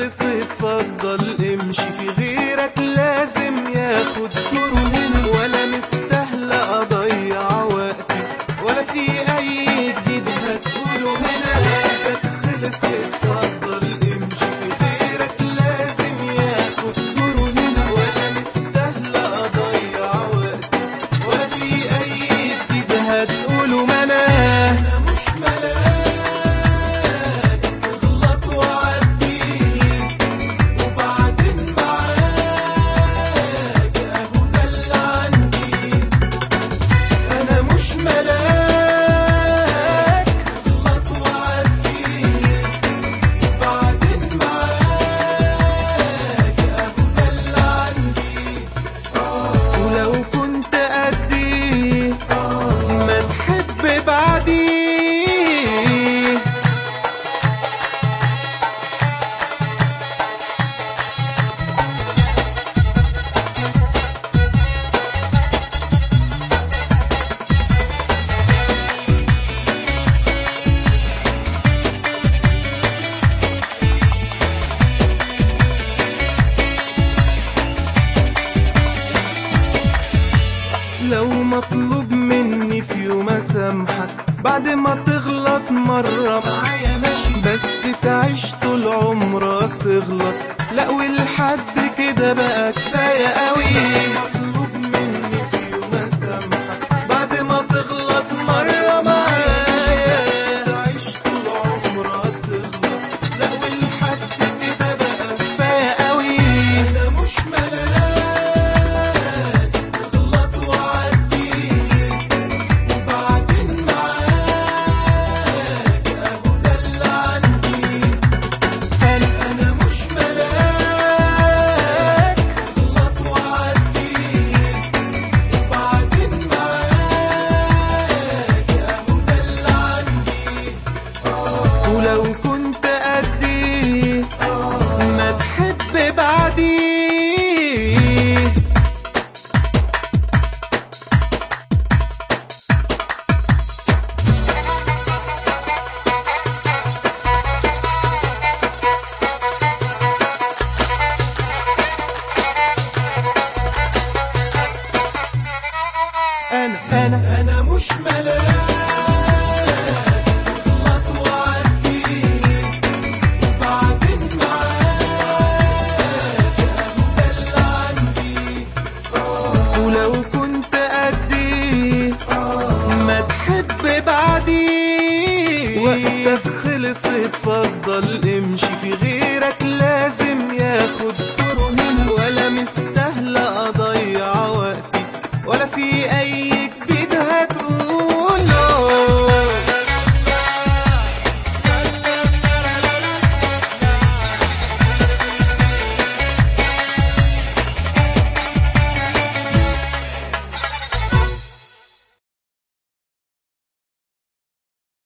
خلص اتفضل امشي، في غيرك لازم ياخد دوره هنا، ولا مستاهلة اضيع وقتي ولا في اي جديد هتقوله هنا. وقتك خلص اتفضل امشي، في غيرك لازم ياخد دوره هنا، ولا مستاهلة اضيع وقتي ولا في اي جديد هتقوله. ما انا مش ملاك تغلط وعدي وبعدين معاك اهو ده اللي عندي. انا مش ملاك تغلط وعدي وبعدين معاك اهو ده اللي عندي. ولو كنت قدي ما تحب بعدي. لو مطلوب مني في يوم اسامحك بعد ما تغلط مرة معايا ماشي، بس تعيش طول عمرك تغلط لا، ولحد كده بقى كفاية قوي. مطلوب مني في يوم اسامحك بعد ما تغلط مرة معايا ماشي، بس تعيش طول عمرك تغلط لا، ولحد كده بقى كفاية قوي. انا مش ملاك تغلط وعدي وبعدين معاك اهو ده اللي عندي. انا مش ملاك تغلط وعدي وبعدين معاك اهو ده اللي عندي. ولو كنت قدي ما تحب بعدي. انا مش ملاك تغلط وعدي وبعدين معاك اهو ده اللي عندي. ولو كنت قدي ما تحب بعدي. وقتك خلص اتفضل امشي، في غيرك لازم ياخد دوره هنا، ولا مستاهل